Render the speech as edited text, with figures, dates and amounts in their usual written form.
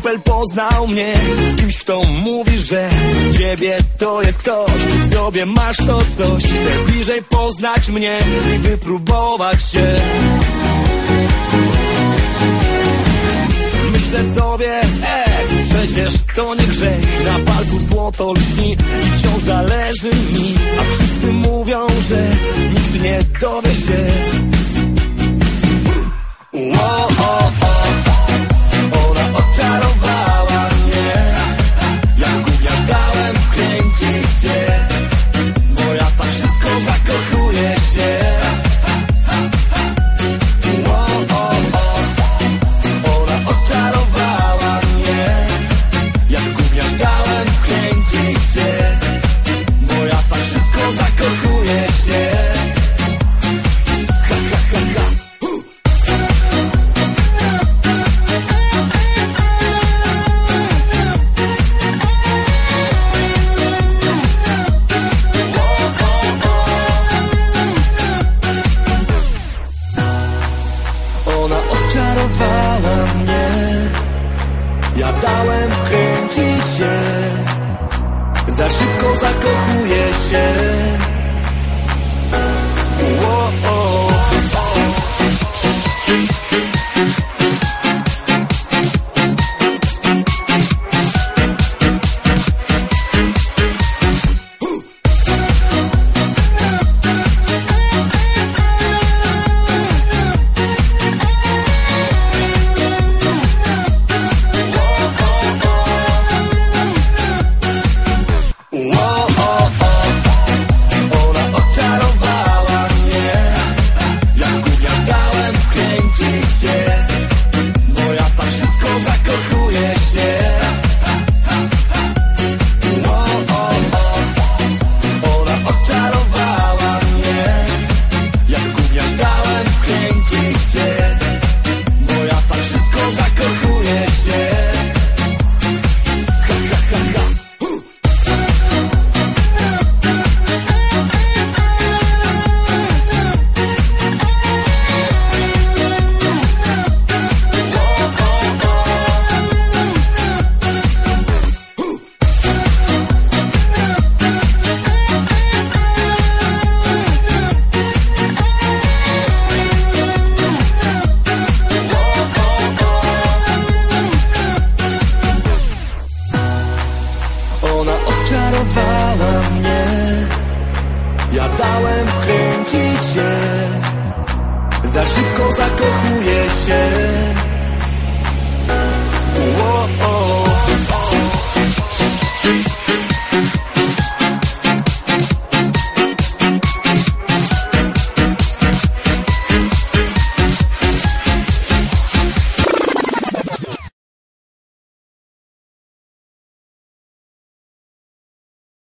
kumpel poznał mnie z kimś, kto mówi, że w ciebie to jest ktoś, w sobie masz to coś. Chcę bliżej poznać mnie i wypróbować się. Myślę sobie, przecież to nie grzech. Na palcu złoto lśni i wciąż zależy mi. A wszyscy mówią, że nikt nie dowie się. Ona oczarowała mnie, jak gówniarz dałem wkręcić się, bo ja tak szybko zakochuję się. Ona oczarowała mnie, jak gówniarz dałem wkręcić się, bo ja tak szybko zakochuję się. Oczarowała mnie, ja dałem wkręcić się, za szybko zakochuję się. Oczarowała mnie, ja dałem wkręcić się, za szybko zakochuję się. Oh, oh, oh.